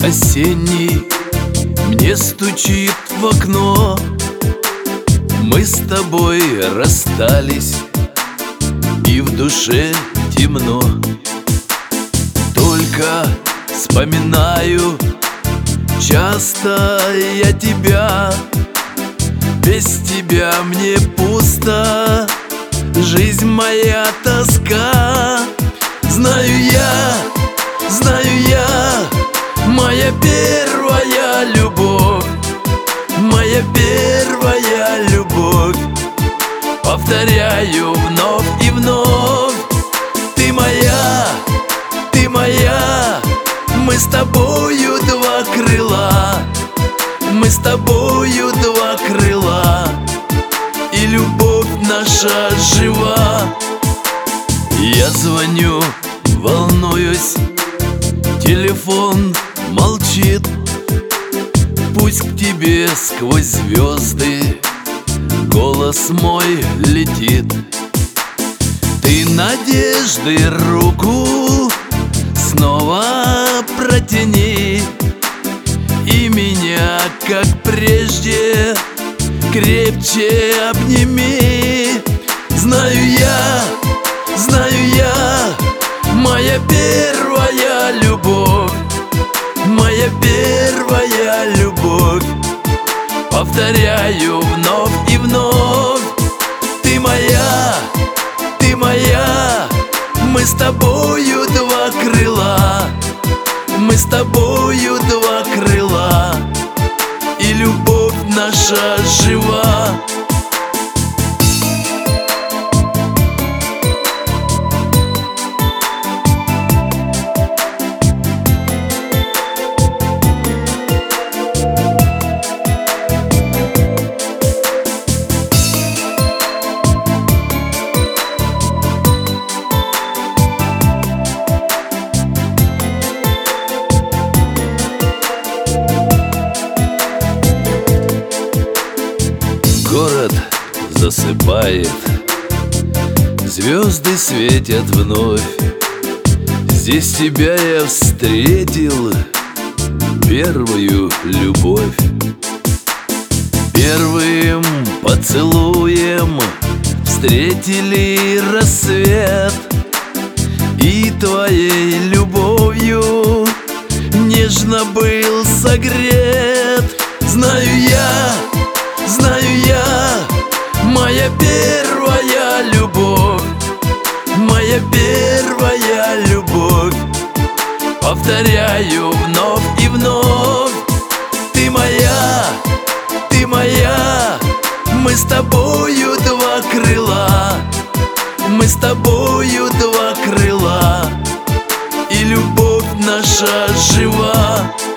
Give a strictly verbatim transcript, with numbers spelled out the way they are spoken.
осенний мне стучит в окно. Мы с тобой расстались, и в душе темно. Только вспоминаю часто я тебя. Без тебя мне пусто, жизнь моя тоска. Знаю я, знаю я, моя первая любовь, моя первая любовь. Повторяю вновь и вновь: ты моя, ты моя. Мы с тобою два крыла, мы с тобою два крыла, и любовь наша жива. Я звоню, волнуюсь, телефон молчит. Пусть к тебе сквозь звезды голос мой летит. Ты надежды руку снова протяни, и меня, как прежде, крепче обними. Знаю я, знаю я, моя первая любовь, моя первая любовь. Повторяю вновь и вновь: ты моя, ты моя. Мы с тобою два крыла, мы с тобою два крыла, и любовь наша жива. Город засыпает, звезды светят вновь. Здесь тебя я встретил, первую любовь. Первым поцелуем встретили рассвет, и твоей любовью нежно был согрет. Знаю я, знаю я, моя первая любовь, моя первая любовь. Повторяю вновь и вновь: ты моя, ты моя. Мы с тобою два крыла, мы с тобою два крыла, и любовь наша жива.